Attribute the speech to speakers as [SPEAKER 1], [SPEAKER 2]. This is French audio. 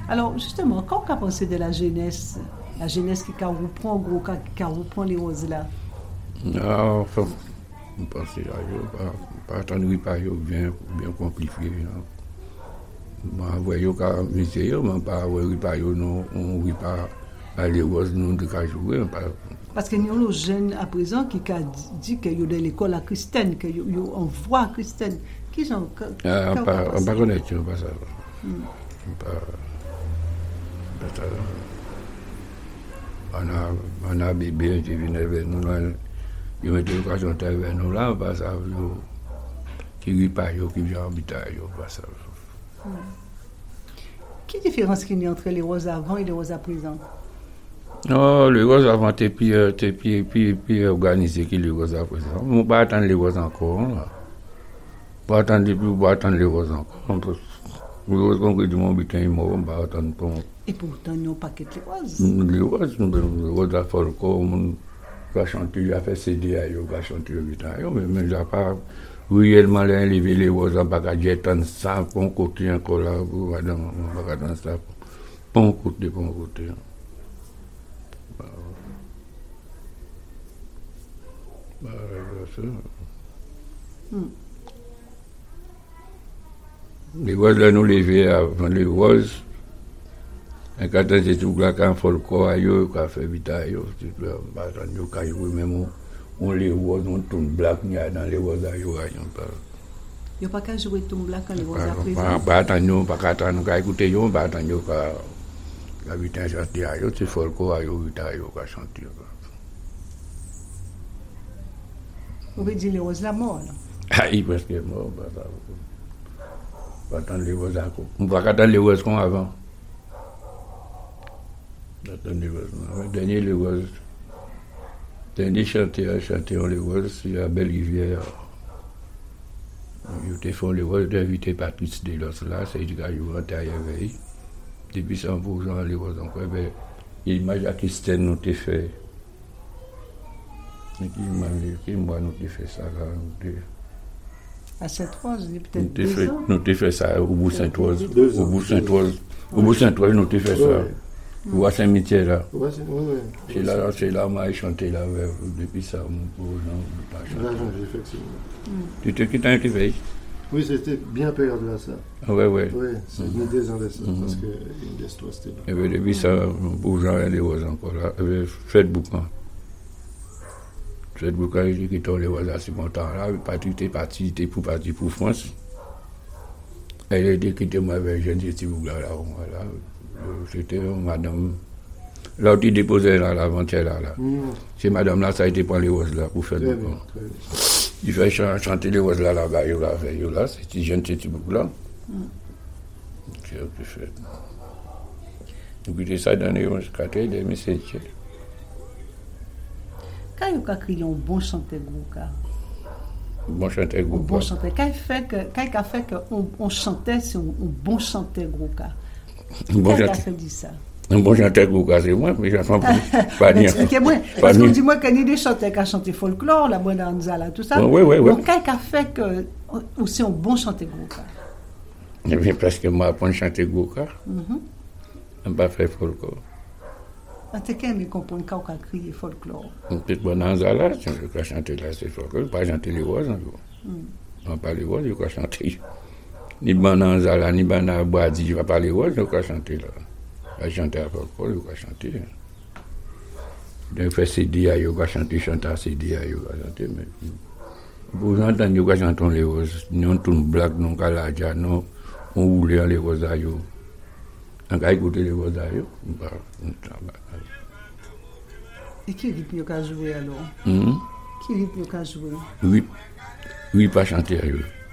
[SPEAKER 1] Alors, justement, quand on a pensé de la jeunesse qui reprend gros, qui reprend les roses là?
[SPEAKER 2] Enfin, je pense que pas attendre pas bien compliqué. Je voyais qu'à musée, mais pas pas non, on ne pas aller roses nous de jouer.
[SPEAKER 1] Parce qu'il y a des jeunes à présent qui dit qu'il y a de l'école à Christiane, qu'il y a une voix Christiane. Qui sont.
[SPEAKER 2] On ne pas connaître, pas ça. On a bébé qui vient vers nous, il met l'occasion de vers nous là, pas ça, qui ne pas, qui vient habiter, pas ça.
[SPEAKER 1] Quelle différence qu'il y a entre les roses avant et les roses à présent?
[SPEAKER 2] Non, les roses avant, t'es plus organisé que les roses à présent. On ne va pas attendre les roses encore. Pas attendre les roses encore. Les roses qu'on dit mon butin est mort, on va attendre pour.
[SPEAKER 1] Et pourtant, nous pas que les roses.
[SPEAKER 2] Les roses à Folco, on va chanter, il a fait CD, il va chanter le butin. Mais il n'a pas réellement levé les roses, on va pas jeter ça, pour un côté encore là, on va dans ça. Pour un côté. Les roses là nous lever avant les roses. Et quand c'est tout là quand faut le corps ailleurs quand fait vite ailleurs tu dois attendre quand même on les roses on tourne black dans les roses ailleurs
[SPEAKER 1] il y a pas qu'à jouer tourne black quand les roses à présent.
[SPEAKER 2] Pas attendre quand écouter yo pas attendre quand la vite chanter ailleurs tu faut le corps ailleurs vite ailleurs quand chanter.
[SPEAKER 1] On veut dire les roses la mort là.
[SPEAKER 2] Ah, il presque mort ça. Pas attendre les roses encore. On va attendre les roses comme avant. Dernier chanteur les roses, c'est à Belle-Rivière. Ils font les roses d'inviter Patrice Delos là, c'est du gars qui rentre à veille. Depuis 100% les roses encore, l'image à Christine nous t'a fait. Qui moi nous t'a fait ça là.
[SPEAKER 1] À Sainte-Rose, il y a peut-être 2 ans.
[SPEAKER 2] Nous t'a fait ça au bout Sainte-Rose. Au bout Sainte-Rose, nous t'a fait ça. Ou à Saint-Mitier là.
[SPEAKER 3] Oui.
[SPEAKER 2] C'est là, moi, j'ai chanté là, depuis ça, mon pas chanté.
[SPEAKER 3] Effectivement.
[SPEAKER 2] Tu te quittes un veille?
[SPEAKER 3] Oui, c'était bien période là, ça.
[SPEAKER 2] Oui.
[SPEAKER 3] Oui, c'est une des ans de ça, parce que une des trois, c'était là.
[SPEAKER 2] Et depuis ça, pour Jean et les roses encore là, faites boucan. Faites boucan, j'ai quitté les roses à ce moment-là, Patrick était parti pour France. Elle a dit quitter moi avec jeune Bougla là, voilà. C'était madame. Là où tu déposais là, l'avant-hier là. C'est madame là, ça a été pour les roses là, pour faire du bon. Il fait chanter les roses là, là-bas, là, c'est jeune petit bout là. C'est ce que fait. Écoutez ça dans les 4 des messages.
[SPEAKER 1] Quand il y a crié un bon chanteur gros
[SPEAKER 2] Bon chanteur gros.
[SPEAKER 1] Bon chanteur. Quand il a fait qu'on chantait, c'est un bon chanteur gros cas. Bon chanteur dit ça.
[SPEAKER 2] Un bon chanteur gros cas, c'est moi, mais j'entends pas dire.
[SPEAKER 1] Expliquez-moi. Parce qu'on dit moi qu'il y a des chanteurs qui ont chanté folklore, la bonne là, tout ça.
[SPEAKER 2] Oui.
[SPEAKER 1] Donc quand il a fait que c'est un bon chanteur gros cas.
[SPEAKER 2] Je viens presque moi apprendre à chanter gros cas. On va faire folklore.
[SPEAKER 1] En tout cas, il comprend qu'on a crié folklore.
[SPEAKER 2] Peut-être bon dans là, je vais chanter là, c'est folklore. Pas chanter les roses encore. On pas les roses, je vais chanter. Ni Bananzala, ni Banabadi, je ne vais pas les roses, je vais chanter là. Je vais chanter à folklore, je vais chanter. Je vais faire CD, je vais chanter à CD, je vais chanter. Vous entendez, je vais chanter les roses. Nous avons une blague, nous avons la ja, nous avons roulé les roses. On va écouter les roses.
[SPEAKER 1] Et qui rythme vous jouer alors? Qui rythme vous jouer?
[SPEAKER 2] Oui, pas chanter à eux.